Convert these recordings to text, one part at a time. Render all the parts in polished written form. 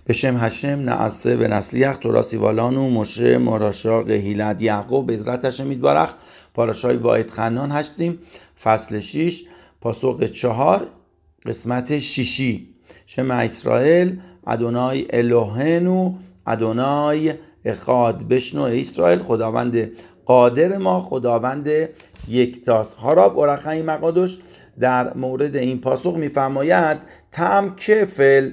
בשם هشم نعسه و نسلیخ توراسی والانو مشه مراشا قهیلت یعقوب بزرت هشم میتبارخ پاراشای واحد خنان هستیم. فصل 6 پاسخ 4 قسمت 6. شم اسرائیل ادونای الوهنو ادونای اخاد. بشنو اسرائیل خداوند قادر ما خداوند یکتاست. هاراب اورخای مقادش در مورد این پاسخ میفرماید تم کفل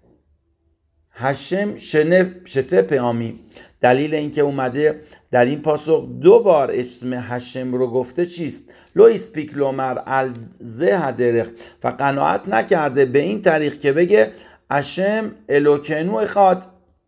هشم شته پیامی. دلیل اینکه اومده در این پاسخ دو بار اسم هشم رو گفته چیست؟ لو اسپیک لومر الزه هدرخ و قناعت نکرده به این طریق که بگه هشم الوکنو اخاد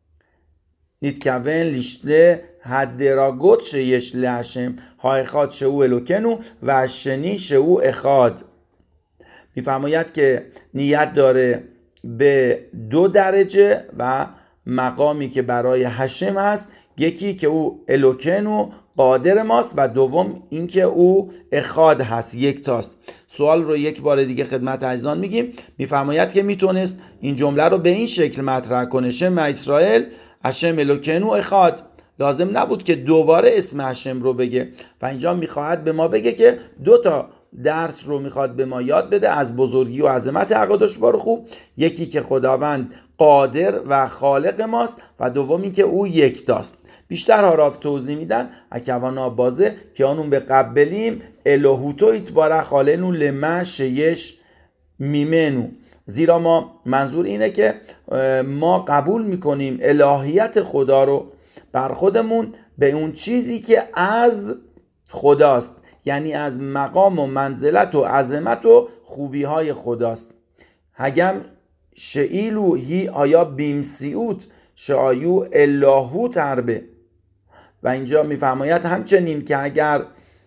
نیتکون لیشله هدراگوت شیش لهشم ها اخاد شو الوکنو و شنی شو اخاد. میفرماید که نیت داره به دو درجه و مقامی که برای هشم هست، یکی که او الوکنو قادر ماست و دوم اینکه او اخاد هست، یک تاست. سوال رو یک بار دیگه خدمت عزیزان میگیم. میفرماید که میتونست این جمله رو به این شکل مطرح کنه شم اسرائیل هشم الوکنو اخاد، لازم نبود که دوباره اسم هشم رو بگه و اینجا میخواهد به ما بگه که دو تا درس رو میخواد به ما یاد بده از بزرگی و عظمت اقادش بارخو. یکی که خداوند قادر و خالق ماست و دومی که او یکتاست. بیشتر هاراف توضیح میدن اکوانا بازه که آنون به قبلیم الوهوتو ایتباره خالنو لما شیش میمنو، زیرا ما منظور اینه که ما قبول میکنیم الهیت خدا رو بر خودمون به اون چیزی که از خداست، یعنی از مقام و منزلت و عظمت و خوبی های خداست. هگم شئیلو هی آیا بیمسیوت شایو الهو تربه. و اینجا میفرماید همچنین که اگر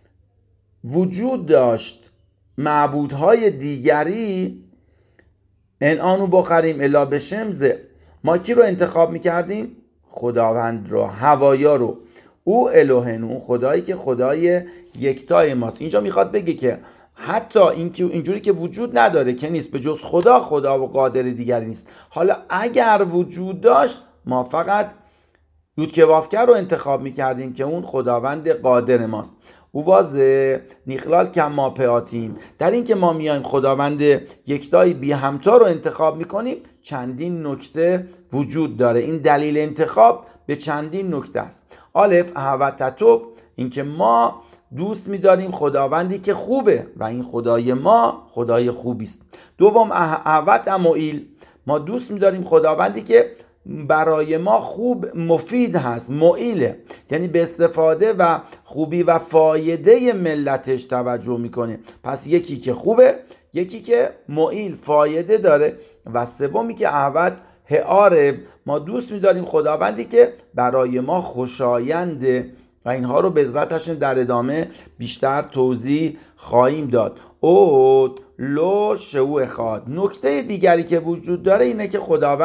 وجود داشت معبودهای دیگری انانو بخریم الا به شمزه، ما کی رو انتخاب میکردیم؟ خداوند رو، هوایا رو. او الوهنو خدایی که خدای یکتای ماست. اینجا میخواد بگه که حتی اینجوری که وجود نداره که نیست، به جز خدا و قادر دیگری نیست. حالا اگر وجود داشت ما فقط یودکوافکر رو انتخاب میکردیم که اون خداوند قادر ماست. او واضح نیخلال کم ما پیاتیم، در این که ما میایم خداوند یکتای بی همتا رو انتخاب میکنیم چندین نکته وجود داره. این دلیل انتخاب به چندین نکته است. الف احوتتو، این که ما دوست می‌داریم خداوندی که خوبه و این خدای ما خدای خوبی است. دوم احوت اموئیل، ما دوست می‌داریم خداوندی که برای ما خوب مفید هست، معیله، یعنی به استفاده و خوبی و فایده ملتش توجه میکنه. پس یکی که خوبه، یکی که معیل فایده داره و سومی که احوت هعاره، ما دوست می‌داریم خداوندی که برای ما خوشاینده و اینها رو به عزتشون در ادامه بیشتر توضیح خواهیم داد. او لو شو اخاد. نکته دیگری که وجود داره اینه که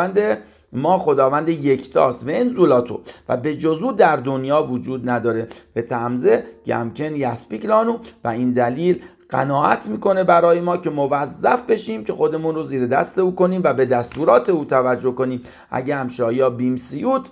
خداوند یکتاست و انزولاتو و به جزو در دنیا وجود نداره. به تمزه گمکن یسپیک لانو و این دلیل قناعت میکنه برای ما که موظف بشیم که خودمون رو زیر دست او کنیم و به دستورات او توجه کنیم. اگه همشایا بیمسیوت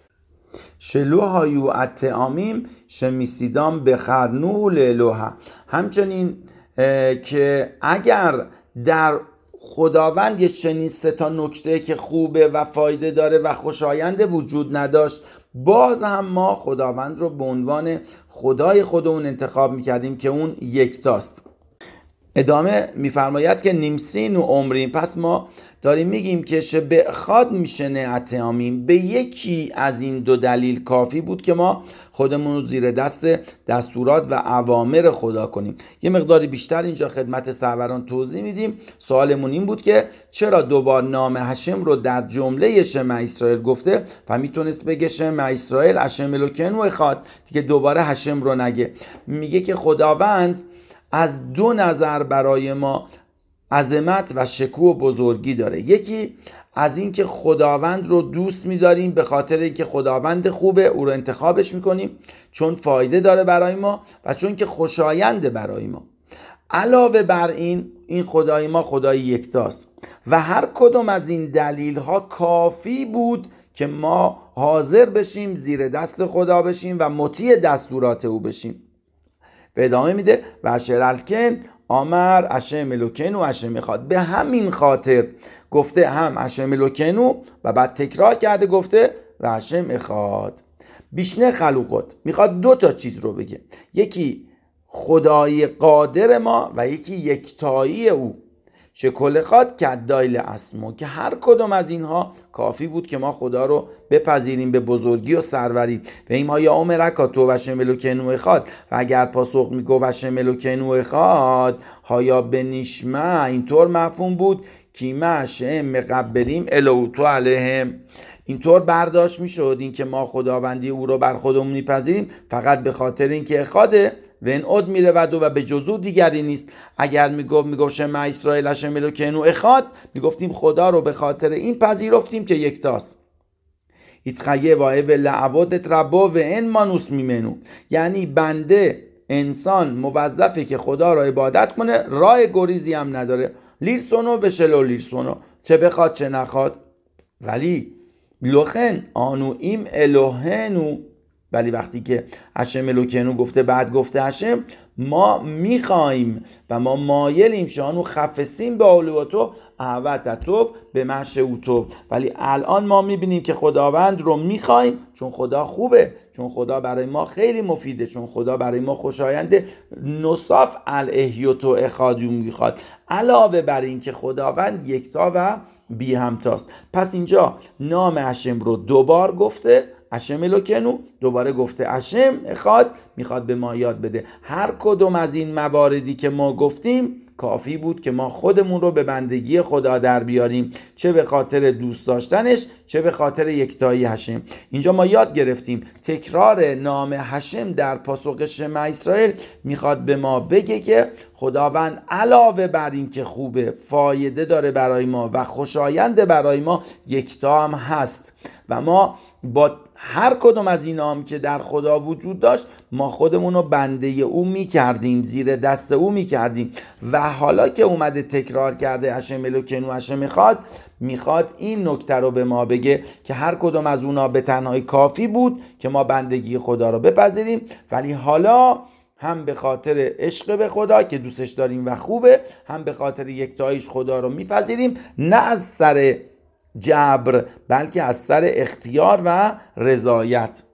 شلوهایو اتعامیم شمیسیدام بخرنو لالوها، همچنین که اگر در خداوند یه چنین سه تا نکته که خوبه و فایده داره و خوشایند وجود نداشت، باز هم ما خداوند رو به عنوان خدای خودمون انتخاب میکردیم که اون یکتاست. ادامه میفرماید که نیمسین و عمریم، پس ما داریم میگیم که به خاد میشنه اتعامیم، به یکی از این دو دلیل کافی بود که ما خودمون رو زیر دست دستورات و اوامر خدا کنیم. یه مقداری بیشتر اینجا خدمت سروران توضیح میدیم. سوالمون این بود که چرا دوبار نام هشم رو در جمله شم اسرائیل گفته و میتونست بگه شم اسرائیل هشم الوکنو اخاد، دیگه دوباره هشم رو نگه. میگه که خداوند از دو نظر برای ما عظمت و شکوه و بزرگی داره. یکی از این که خداوند رو دوست می‌داریم به خاطر اینکه خداوند خوبه، او رو انتخابش می‌کنیم چون فایده داره برای ما و چون که خوشاینده برای ما. علاوه بر این خدای ما خدای یکتاست و هر کدوم از این دلیل ها کافی بود که ما حاضر بشیم زیر دست خدا بشیم و مطیع دستورات او بشیم. به ادامه میده و اشرالکن آمر اشم الوکینو اشم اخاد. به همین خاطر گفته هم اشم الوکینو و بعد تکرار کرده گفته و اشم اخاد. بیشنه خلوقات میخواد دو تا چیز رو بگه، یکی خدای قادر ما و یکی یکتایی او. شکل خواد کدایل اسمو، که هر کدوم از اینها کافی بود که ما خدا رو بپذیریم به بزرگی و سروری. و این ما یا امرکاتو و شملوکنو اخاد، و اگر پاسخ میگو و شملوکنو اخاد هایا بنیشمه، اینطور مفهوم بود کیمه شم مقبلیم الوتو علیهم، اینطور برداشت میشد این که ما خداوندی او رو بر خودمون میپذیریم فقط به خاطر اینکه اخاده و این اد میره و به جزو دیگری نیست. اگر میگفت شما اسرائیل هشم الوکینو اخاد، میگفتیم خدا رو به خاطر این پذیرفتیم که یکتاست. ایتخیه وایه و لعوادت ربا و این مانوس میمنو، یعنی بنده انسان موظفه که خدا را عبادت کنه، راه گریزی هم نداره، لیرسونو به شلو لیرسونو، چه بخواد چه نخواد. ولی لخن آنو ایم الوهنو، ولی وقتی که هشم الوکینو گفته بعد گفته هشم، ما میخوایم و ما مایلیم شانو خفسیم به اولواتو احوتتو به مشهوتو. ولی الان ما میبینیم که خداوند رو میخوایم چون خدا خوبه، چون خدا برای ما خیلی مفیده، چون خدا برای ما خوشاینده. نصاف الاحیوتو اخادیوم میخواد، علاوه بر این که خداوند یکتا و بی همتاست. پس اینجا نام هشم رو دوبار گفته، هشم الوکینو، دوباره گفته هشم اخاد، میخواد به ما یاد بده هر کدوم از این مواردی که ما گفتیم کافی بود که ما خودمون رو به بندگی خدا در بیاریم، چه به خاطر دوست داشتنش چه به خاطر یکتایی هشم. اینجا ما یاد گرفتیم تکرار نام هشم در پاسخ شما اسرائیل میخواد به ما بگه که خداوند علاوه بر این که خوبه، فایده داره برای ما و خوشاینده برای ما، یکتا هم هست و ما با هر کدوم از این نام که در خدا وجود داشت ما خودمون رو بنده او میکردیم، زیر دست او میکردیم. و حالا که اومده تکرار کرده هشم الوکینو هشم میخواد این نکته رو به ما بگه که هر کدوم از اونا به تنهایی کافی بود که ما بندگی خدا رو بپذیریم، ولی حالا هم به خاطر عشق به خدا که دوستش داریم و خوبه، هم به خاطر یکتاییش خدا رو میپذیریم، نه از سر جبر بلکه از سر اختیار و رضایت.